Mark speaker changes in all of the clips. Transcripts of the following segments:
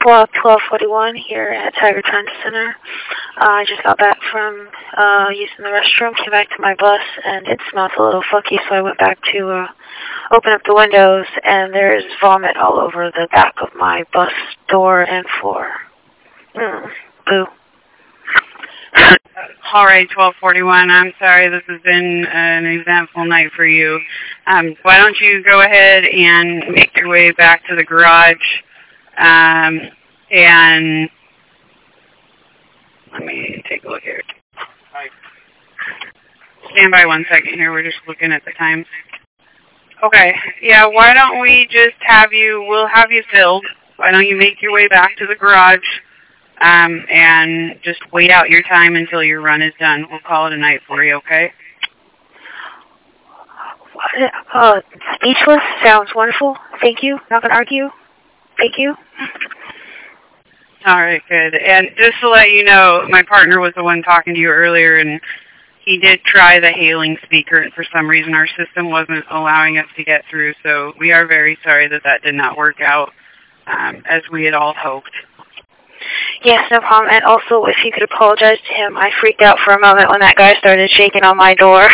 Speaker 1: Block 1241 here at Tiger Trend Center. I just got back from using the restroom, came back to my bus, and it smelled a little funky, so I went back to open up the windows, and there's vomit all over the back of my bus door and floor. Boo.
Speaker 2: All right, 1241. I'm sorry this has been an eventful night for you. Why don't you go ahead and make your way back to the garage, and let me take a look here. Stand by 1 second here. We're just looking at the times. Okay. Yeah, why don't we just we'll have you filled. Why don't you make your way back to the garage, and just wait out your time until your run is done. We'll call it a night for you, okay?
Speaker 1: Speechless sounds wonderful. Thank you. Not gonna argue. Thank you.
Speaker 2: All right, good. And just to let you know, my partner was the one talking to you earlier, and he did try the hailing speaker, and for some reason our system wasn't allowing us to get through, so we are very sorry that that did not work out as we had all hoped.
Speaker 1: Yes, no problem. And also, if you could apologize to him, I freaked out for a moment when that guy started shaking on my door.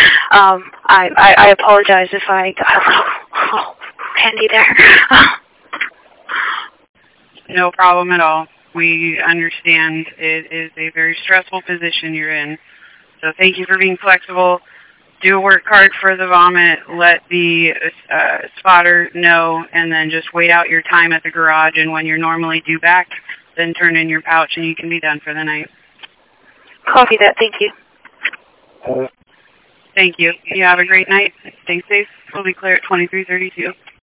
Speaker 1: I apologize if I got a little handy there.
Speaker 2: No problem at all. We understand it is a very stressful position you're in. So thank you for being flexible. Do a work hard for the vomit. Let the spotter know, and then just wait out your time at the garage. And when you're normally due back, then turn in your pouch, and you can be done for the night.
Speaker 1: Copy that. Thank you.
Speaker 2: Thank you. You have a great night. Stay safe. We'll be clear at 2332.